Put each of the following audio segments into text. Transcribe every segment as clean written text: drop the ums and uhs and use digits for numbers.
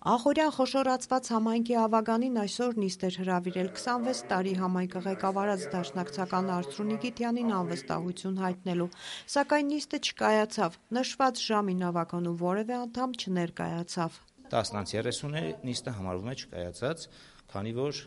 Ախորյան խոշորացված համայնքի ավագանին այսօր նիստ էր հրավիրել 26 տարի համայնքը ղեկավարած դաշնակցական Արծրու Նիգիտյանին անվստահություն հայտնելու, սակայն նիստը չկայացավ, նշված ժամին ավագանու որևէ անդամ չներկայացավ։ 10:30-ը նիստը համարվում է չկայացած, քանի որ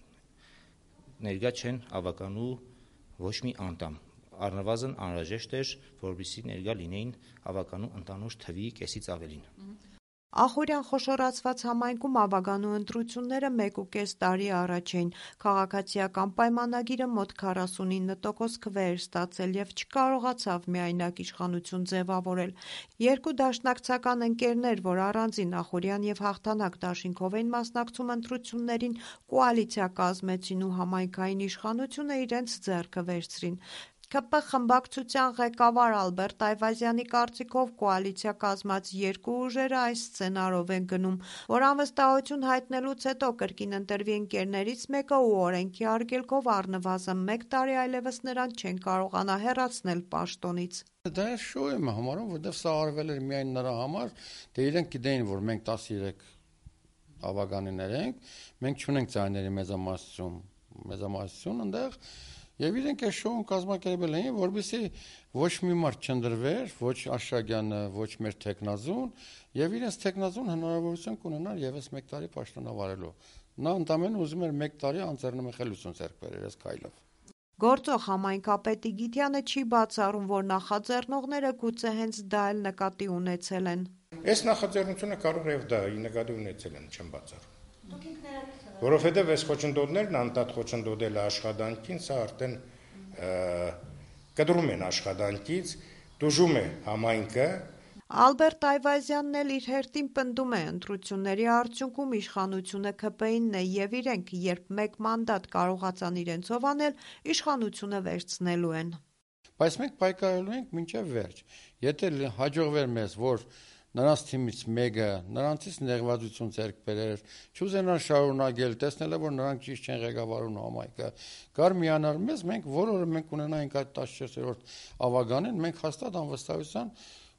ներկա չեն ավագանու ոչ մի անդամ։ Առնվազն անհրաժեշտ էր, որպեսզի ներկա լինեին ավագանու ընդհանուր թվի կեսից ավելին։ Ախորյան խոշորացված համայնքում ավագանու ընտրությունները 1.5 տարի առաջ էին։ Քաղաքացիական պայմանագիրը մոտ 49% քվե էր ստացել եւ չկարողացավ միայնակ իշխանություն ձևավորել։ Երկու դաշնակցական ընկերներ, որ առանձին Ախորյան եւ Հաղթանակ դաշինքով էին մասնակցում ընտրություններին, կոալիցիա կազմեցին ու համայնքային իշխանությունը իրենց ձեռքը վերցրին։ ԿՊ խմբակցության ղեկավար Ալբերտ Այվազյանի կարծիքով կոալիցիա կազմած երկու ուժերը այս սցենարով են գնում, որ անվստահություն հայտնելուց հետո կրկին ընտրվի ընկերներից մեկը ու օրենքի արգելքով առնվազն 1 տարի այլևս նրան չեն կարողանա հեռացնել պաշտոնից։ Դա շոու եմ համարում, որովհետև սա արվել էր միայն նրա համար, դե իրենք գիտեին, որ մենք 13 ավագանիներ ենք, մենք չունենք ձայների մեծամասնություն ընդեղ, եւ իրենք այս շոուն կազմակերպել էին, որպեսզի ոչ մի մարդ չընտրվեր, ոչ Աշակյանը, ոչ մեր թեկնազուն, եւ իրենց թեկնազուն հնարավորություն կունենար եւս 1 տարի պաշտոնավարելու։ Նա ընդամենը ուզում էր 1 տարի անձեռնմխելիություն ձեռք բերել այս քայլով։ Գործող համայնքապետ Իգիթյանը չի բացառում, որ նախաձեռնողները գուցե հենց դա էլ նկատի ունեցել են։ Այս նախաձեռնությունը կարող է դա նկատի ունեցել են, չեմ բացառում։ Որովհետև այս խոչընդոտներն անդադ խոչընդոտելը աշխատանքին, սա արդեն կտրում են աշխատանքից, դժում է համայնքը։ Ալբերտ Այվազյանն էլ իր հերթին պնդում է ընտրությունների արդյունքում իշխանությունը ԿՊ-ինն է եւ իրենք, երբ 1 մանդատ կարողացան իրենցով անել, իշխանությունը վերցնելու են։ Բայց մենք պայքարելու ենք մինչև վերջ։ Եթե հաջողվեր մեզ, որ նրանց թիմից մեկը նրանցից նեղվածություն ձեռք բերեր, չուզենար շարունակել, տեսնել որ նրանք ճիշտ չեն ղեկավարում համայնքը, կար միանար մեզ, մենք որ օրը մենք ունենայինք այդ 14-րդ ավագանին, մենք հաստատ անվստահության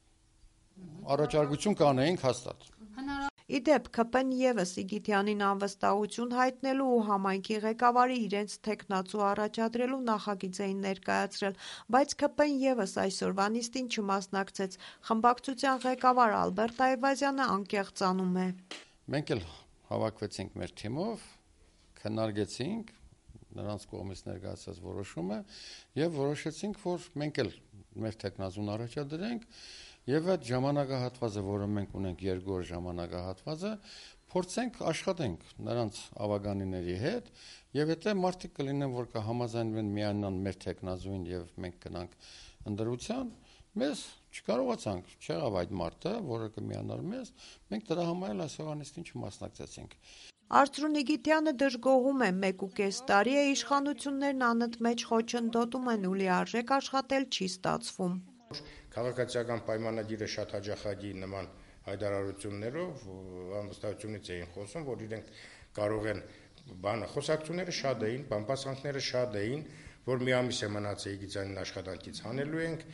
առաջարկություն կանեինք հաստատ։ Իդեպ ԿՊ-ն եւս Իգիթյանին անվստահություն հայտնելու ու համայնքի ղեկավարի իրենց թեկնածու առաջադրելու նախագիծ էին ներկայացրել, բայց ԿՊ-ն եւս այսօրվա նիստին չմասնակցեց։ Խմբակցության ղեկավար Ալբերտ Այվազյանը անկեղծանում է։ Մենք էլ հավաքվեցինք մեր թիմով, քննարկեցինք նրանց կողմից ներկայացած որոշումը եւ որոշեցինք, որ մենք էլ մեր թեկնածուն առաջադրենք եւ այդ ժամանակահատվածը, որը մենք ունենք 2 օր ժամանակահատվածը, փորձենք աշխատենք նրանց ավագանիների հետ եւ եթե մարդիկ կլինեն, որ կհամաձայնվեն միանան մեր թեկնածուին եւ մենք գնանք ընդդրության, մեզ չկարողացանք, չեղավ այդ մարդը, որը կմիանար մեզ, մենք դրա համար էլ այսօրանիստին չմասնակցեցինք։ Արծրու Նիգիտյանը դժգոհում է 1.5 տարի է իշխանություններն անընդմեջ խոչընդոտում են ու լիարժեք աշխատել չի ստացվում։ Քաղաքացիական պայմանագիրը շատ հաջախակի նման հայտարարություններով անվստահությունից էին խոսում, որ իրենք կարող են խոսակցությունները շատ էին, բամբասանքները շատ էին, որ մի ամիս է մնացել Իգիթյանին աշխատանքից հանելու ենք,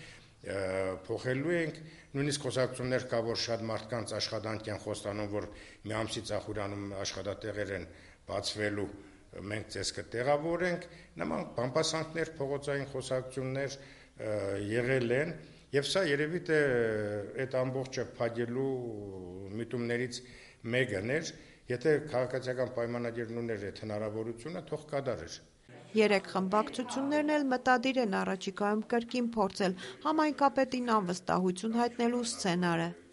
փոխելու ենք, նույնիսկ խոսակցություններ կա, որ շատ մարդկանց աշխատանք են խոստանում, որ մի ամսից Ախորյանում աշխատատեղեր են բացվելու, մենք ձեզ կտեղավորենք, նման բամբասանքներ, փողոցային խոսակցություններ եղել են, եւ սա երևի թե այդ ամբողջը փակելու միտումներից մեկն էր, եթե քաղաքացիական պայմանագիրն ուներ այդ հնարավորությունը, թող կատարեր։ 3 խմբակցություններն էլ մտադիր են առաջիկայում կրկին փորձել համայնքապետին անվստահություն հայտնելու սցենարը։